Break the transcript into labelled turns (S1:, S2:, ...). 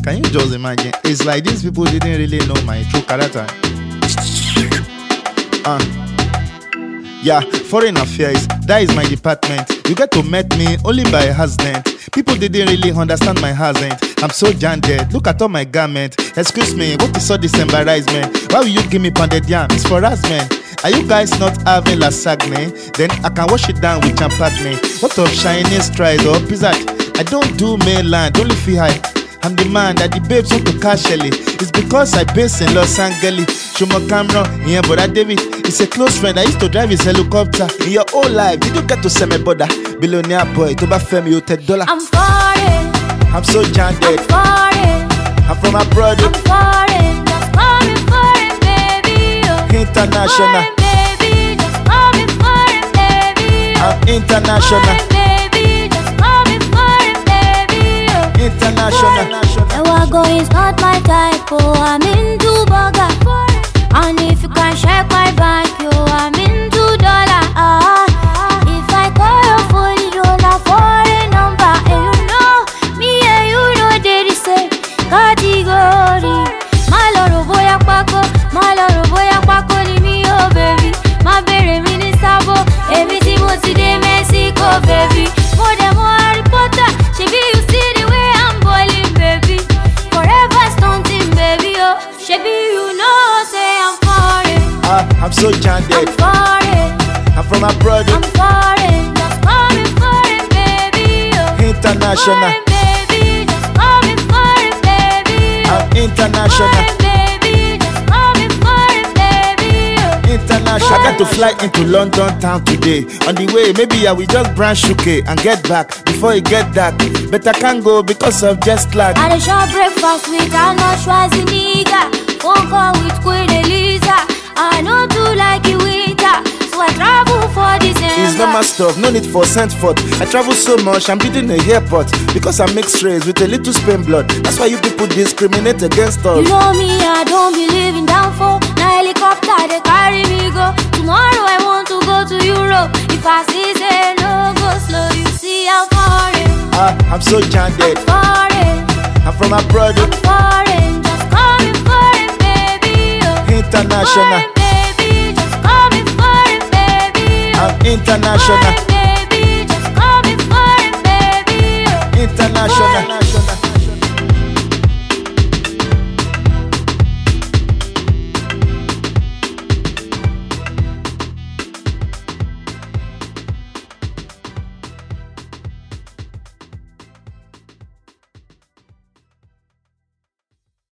S1: Can you just imagine? It's like these people didn't really know my true character. Yeah, foreign affairs, that is my department. You get to meet me only by accident. People didn't really understand my accent. I'm so janded, look at all my garment. Excuse me, what is all this embarrassment? Why will you give me pounded yam? It's for harassment. Are you guys not having lasagne? Then I can wash it down with champagne. What of Chinese fries or pizza? I don't do mainland, only feel high. I'm the man that the babes want to cash Shelly. It's because I base in Los Angeles. Shomo Cameron, yeah, brother David. It's a close friend, I used to drive his helicopter. In your whole life, did you get to sell me brother? Billionaire boy, to buy fame, you $10.
S2: I'm foreign.
S1: I'm so janded.
S2: I'm foreign.
S1: I'm from abroad.
S2: I'm foreign. Just call me foreign, baby. Oh.
S1: International.
S2: Foreign, baby. Just call me foreign, baby. Oh.
S1: I'm international.
S2: Foreign, baby. Just call me foreign, baby. Oh.
S1: International.
S2: Ewago is not my type, oh, I'm into burger. And if you can check my bank, yo, I'm into dollar. If I call your phone, you'll have foreign number. And you know, me and you know they the same category. My lord, boy, ni me, oh, baby. My baby, mini sabo. Everything was today, Mexico, baby. More than more Harry Potter. She be you see the way I'm boiling, baby. Forever stunting, baby, oh. She be you know, say I'm foreign.
S1: I'm so janded.
S2: I'm foreign.
S1: I'm from abroad.
S2: I'm foreign. Just call me foreign, baby, oh.
S1: International.
S2: Foreign, baby. Just call me foreign, baby, oh.
S1: I'm international.
S2: Foreign, baby. Just call me foreign, baby, oh.
S1: International. I got to fly into London town today. On the way, maybe I will just branch UK and get back before it get dark. But I can't go because of jet lag.
S2: I dey shop breakfast with Arnold Schwarzenegger. Phone call with Queen Eliza. I know too like you winter, so I travel for December.
S1: It's not my stuff, no need for sent forth. I travel so much, I'm building a airport. Because I'm mixed race with a little Spain blood. That's why you people discriminate against us.
S2: You know me, I don't believe in downfall. Now helicopter, they carry me go. Tomorrow I want to go to Europe. If I see say no, go slow. You see I'm foreign.
S1: I'm so janded.
S2: I'm foreign.
S1: I'm from abroad.
S2: I'm foreign. Just call me foreign, baby, oh.
S1: International.
S2: Foreign, baby. Just call me foreign, baby, oh.
S1: I'm international.
S2: Foreign, baby. Just call me foreign, baby, oh.
S1: International.